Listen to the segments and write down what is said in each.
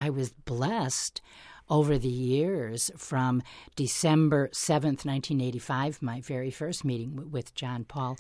I was blessed over the years from December 7th, 1985, my very first meeting with John Paul,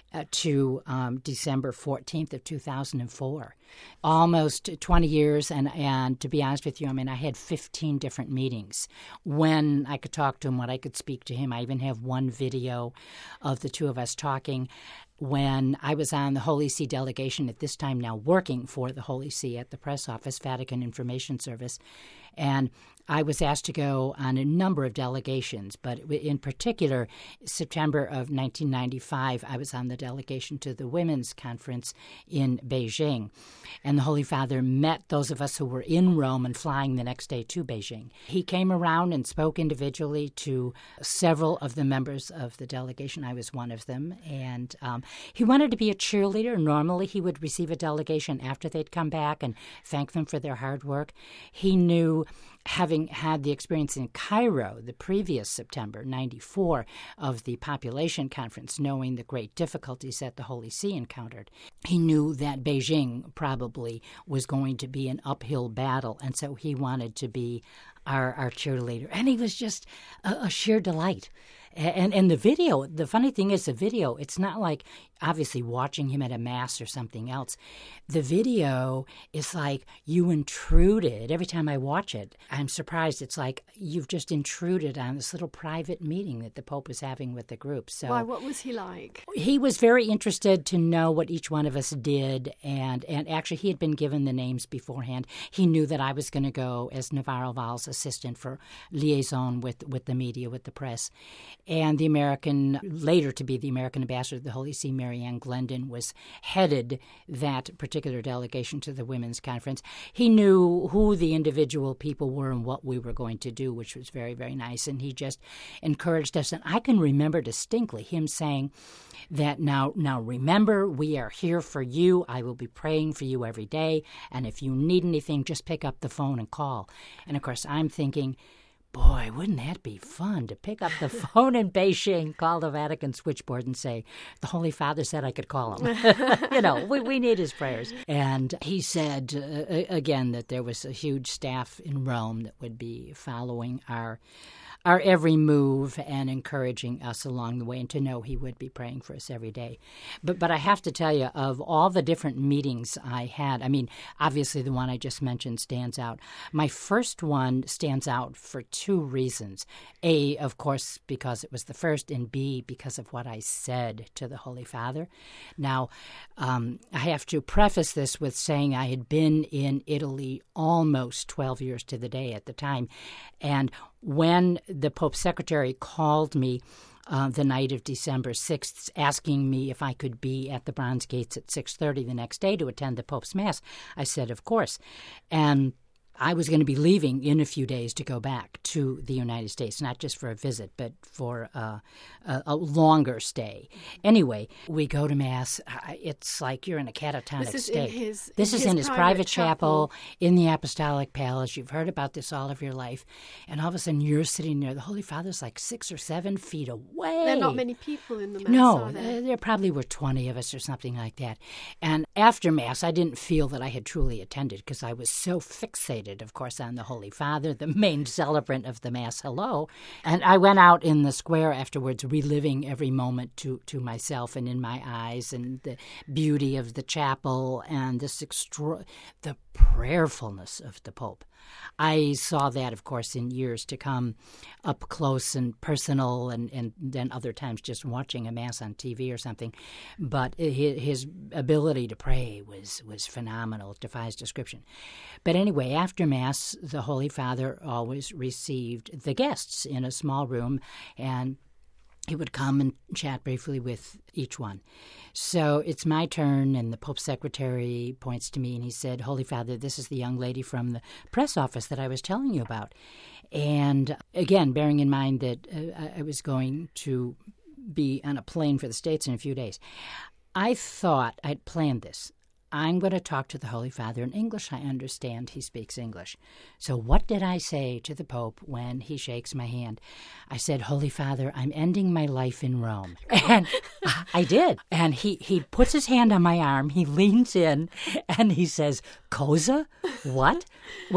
to December 14th of 2004. Almost 20 years, and to be honest with you, I mean, I had 15 different meetings when I could talk to him, when I could speak to him. I even have one video of the two of us talking when I was on the Holy See delegation, at this time now working for the Holy See at the press office, Vatican Information Service. And I was asked to go on a number of delegations, but in particular, September of 1995, I was on the delegation to the Women's Conference in Beijing. And the Holy Father met those of us who were in Rome and flying the next day to Beijing. He came around and spoke individually to several of the members of the delegation. I was one of them. And he wanted to be a cheerleader. Normally, he would receive a delegation after they'd come back and thank them for their hard work. He knew, having had the experience in Cairo the previous September, 94, of the population conference, knowing the great difficulties that the Holy See encountered, he knew that Beijing probably was going to be an uphill battle, and so he wanted to be our cheerleader. And he was just a sheer delight. And the video, the funny thing is the video, it's not like obviously watching him at a mass or something else. The video is like you intruded. Every time I watch it, I'm surprised. It's like you've just intruded on this little private meeting that the Pope was having with the group. So, why? What was he like? He was very interested to know what each one of us did. And actually, he had been given the names beforehand. He knew that I was going to go as Navarro Val's assistant for liaison with the media, with the press. And the American, later to be the American ambassador to the Holy See, Marianne Glendon, was headed that particular delegation to the Women's Conference. He knew who the individual people were and what we were going to do, which was very, very nice. And he just encouraged us. And I can remember distinctly him saying that now remember, we are here for you. I will be praying for you every day. And if you need anything, just pick up the phone and call. And, of course, I'm thinking, boy, wouldn't that be fun to pick up the phone in Beijing, call the Vatican switchboard and say, the Holy Father said I could call him. We need his prayers. And he said, again, that there was a huge staff in Rome that would be following our every move and encouraging us along the way, and to know he would be praying for us every day. But I have to tell you, of all the different meetings I had, I mean, obviously the one I just mentioned stands out. My first one stands out for two reasons. A, of course, because it was the first, and B, because of what I said to the Holy Father. Now, I have to preface this with saying I had been in Italy almost 12 years to the day at the time, and when the Pope's secretary called me the night of December 6th, asking me if I could be at the Bronze Gates at 6:30 the next day to attend the Pope's Mass, I said, of course. And I was going to be leaving in a few days to go back to the United States, not just for a visit, but for a longer stay. Anyway, we go to Mass. It's like you're in a catatonic state. This is in his private chapel in the Apostolic Palace. You've heard about this all of your life. And all of a sudden, you're sitting there. The Holy Father's like 6 or 7 feet away. There are not many people in the Mass, No, are there? There probably were 20 of us or something like that. And after Mass, I didn't feel that I had truly attended because I was so fixated, of course, on the Holy Father, the main celebrant of the Mass hello. And I went out in the square afterwards, reliving every moment to myself and in my eyes, and the beauty of the chapel and the prayerfulness of the Pope. I saw that, of course, in years to come, up close and personal, and then other times just watching a Mass on TV or something. But his ability to pray was phenomenal. It defies description. But anyway, after Mass, the Holy Father always received the guests in a small room, and he would come and chat briefly with each one. So it's my turn, and the Pope's secretary points to me, and he said, Holy Father, this is the young lady from the press office that I was telling you about. And again, bearing in mind that I was going to be on a plane for the States in a few days, I thought I'd planned this. I'm going to talk to the Holy Father in English. I understand he speaks English. So what did I say to the Pope when he shakes my hand? I said, Holy Father, I'm ending my life in Rome. And I did. And he puts his hand on my arm, he leans in, and he says, Cosa? What? Well,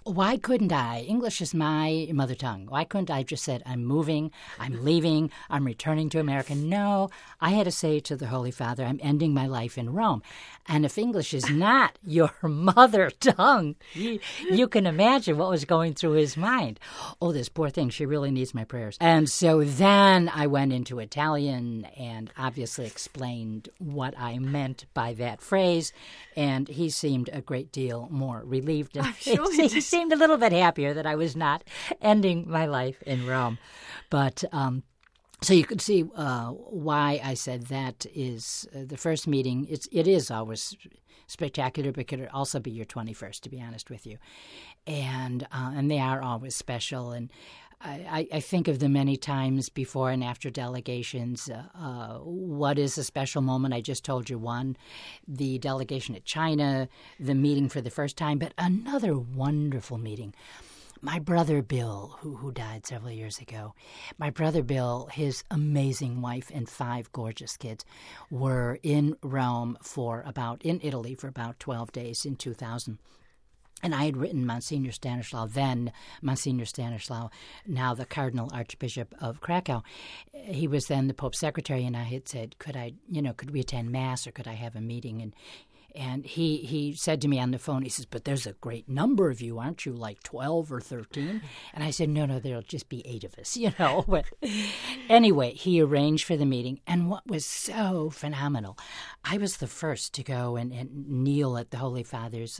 Why couldn't I? English is my mother tongue. Why couldn't I have just said, I'm moving, I'm leaving, I'm returning to America? No, I had to say to the Holy Father, I'm ending my life in Rome. And if English is not your mother tongue, you can imagine what was going through his mind. Oh, this poor thing, she really needs my prayers. And so then I went into Italian and obviously explained what I meant by that phrase, and he seemed a great deal more relieved. I'm sure he did. Seemed a little bit happier that I was not ending my life in Rome. But so you could see why I said that is the first meeting. It is always spectacular, but it could also be your 21st, to be honest with you. And they are always special. And I think of them many times before and after delegations. What is a special moment? I just told you one, the delegation at China, the meeting for the first time, but another wonderful meeting. My brother Bill, who died several years ago, my brother Bill, his amazing wife and 5 gorgeous kids were in Rome in Italy for about 12 days in 2000. And I had written Monsignor Stanislaw, then Monsignor Stanislaw, now the Cardinal Archbishop of Krakow. He was then the Pope's secretary, and I had said, could we attend Mass or could I have a meeting? And he said to me on the phone, he says, but there's a great number of you, aren't you, like 12 or 13? And I said, no, there'll just be 8 of us, But anyway, he arranged for the meeting. And what was so phenomenal, I was the first to go and kneel at the Holy Father's,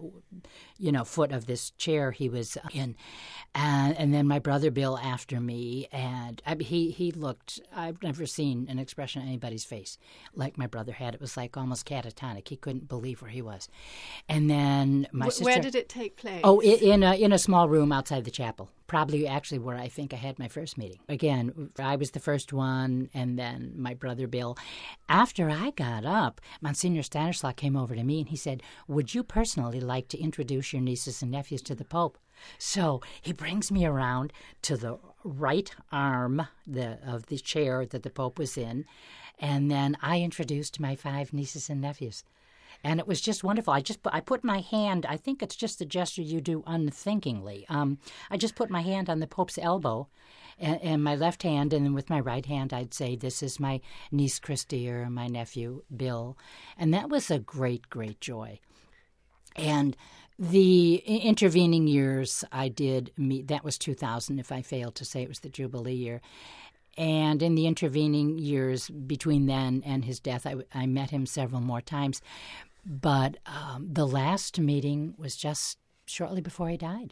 foot of this chair he was in. And then my brother Bill after me. And he looked, I've never seen an expression on anybody's face like my brother had. It was like almost catatonic. He couldn't believe where he was. And then my sister... Where did it take place? Oh, in a small room outside the chapel. Probably actually where I think I had my first meeting. Again, I was the first one, and then my brother Bill. After I got up, Monsignor Stanislaw came over to me and he said, would you personally like to introduce your nieces and nephews to the Pope? So he brings me around to the right arm of the chair that the Pope was in, and then I introduced my 5 nieces and nephews. And it was just wonderful. I put my hand, I think it's just a gesture you do unthinkingly. I just put my hand on the Pope's elbow and my left hand, and then with my right hand I'd say, this is my niece Christy or my nephew Bill. And that was a great, great joy. And the intervening years I did meet, that was 2000 if I failed to say it was the Jubilee year. And in the intervening years between then and his death, I met him several more times. But the last meeting was just shortly before he died.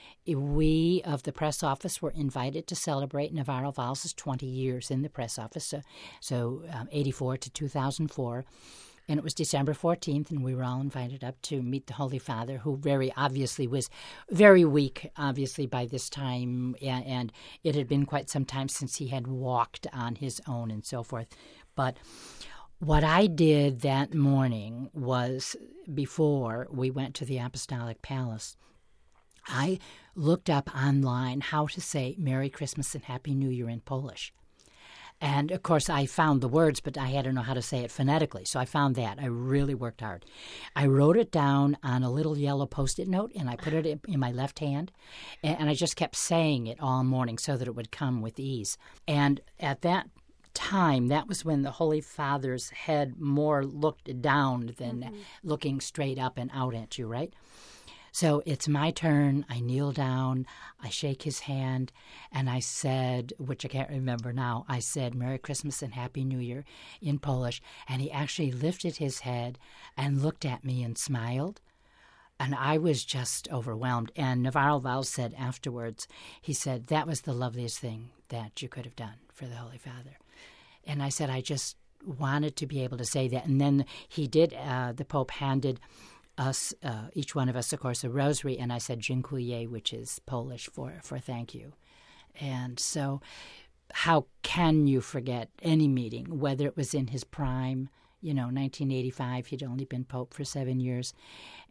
We of the press office were invited to celebrate Navarro Valls' 20 years in the press office, so 84 to 2004. And it was December 14th, and we were all invited up to meet the Holy Father, who very obviously was very weak, obviously, by this time. And it had been quite some time since he had walked on his own and so forth. But what I did that morning was, before we went to the Apostolic Palace, I looked up online how to say Merry Christmas and Happy New Year in Polish. And, of course, I found the words, but I had to know how to say it phonetically. So I found that. I really worked hard. I wrote it down on a little yellow Post-it note, and I put it in my left hand. And I just kept saying it all morning so that it would come with ease. And at that time, that was when the Holy Father's head more looked down than looking straight up and out at you, right? So it's my turn. I kneel down, I shake his hand, and I said, which I can't remember now, I said, Merry Christmas and Happy New Year in Polish. And he actually lifted his head and looked at me and smiled. And I was just overwhelmed. And Navarro Valls said afterwards, he said, that was the loveliest thing that you could have done for the Holy Father. And I said, I just wanted to be able to say that. And then he did, the Pope handed us, each one of us, of course, a rosary, and I said dziękuję, which is Polish for thank you. And so how can you forget any meeting, whether it was in his prime, 1985, he'd only been Pope for 7 years,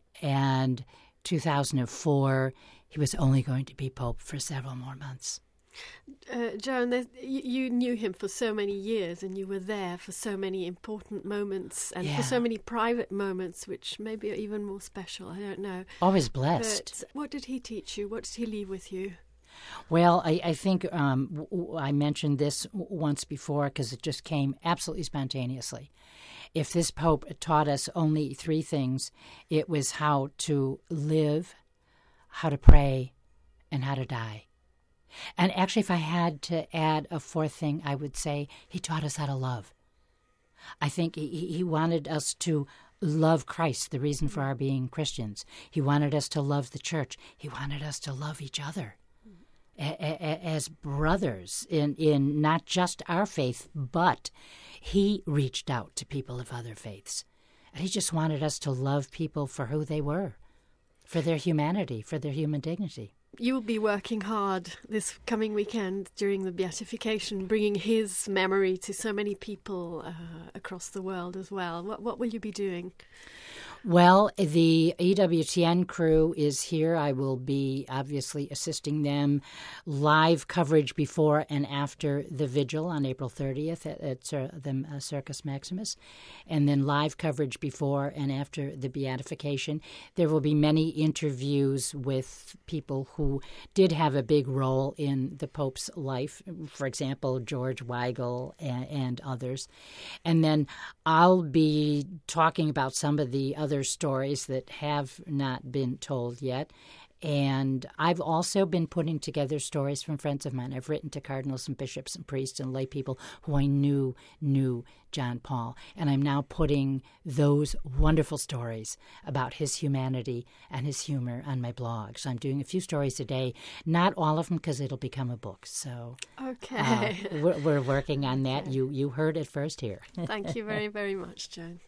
and 2004, he was only going to be Pope for several more months. Joan, you knew him for so many years, and you were there for so many important moments and for so many private moments, which maybe are even more special. I don't know. Always blessed. But what did he teach you? What did he leave with you? Well, I think I mentioned this once before because it just came absolutely spontaneously. If this Pope taught us only three things, it was how to live, how to pray, and how to die. And actually, if I had to add a fourth thing, I would say he taught us how to love. I think he wanted us to love Christ, the reason for our being Christians. He wanted us to love the church. He wanted us to love each other as brothers in not just our faith, but he reached out to people of other faiths. And he just wanted us to love people for who they were, for their humanity, for their human dignity. You will be working hard this coming weekend during the beatification, bringing his memory to so many people across the world as well. What will you be doing? Well, the EWTN crew is here. I will be obviously assisting them. Live coverage before and after the vigil on April 30th at the Circus Maximus, and then live coverage before and after the beatification. There will be many interviews with people who did have a big role in the Pope's life, for example, George Weigel and others. And then I'll be talking about some of the other stories that have not been told yet. And I've also been putting together stories from friends of mine. I've written to cardinals and bishops and priests and lay people who I knew John Paul. And I'm now putting those wonderful stories about his humanity and his humor on my blog. So I'm doing a few stories a day, not all of them because it'll become a book. So okay, we're working on that. You heard it first here. Thank you very, very much, Joan.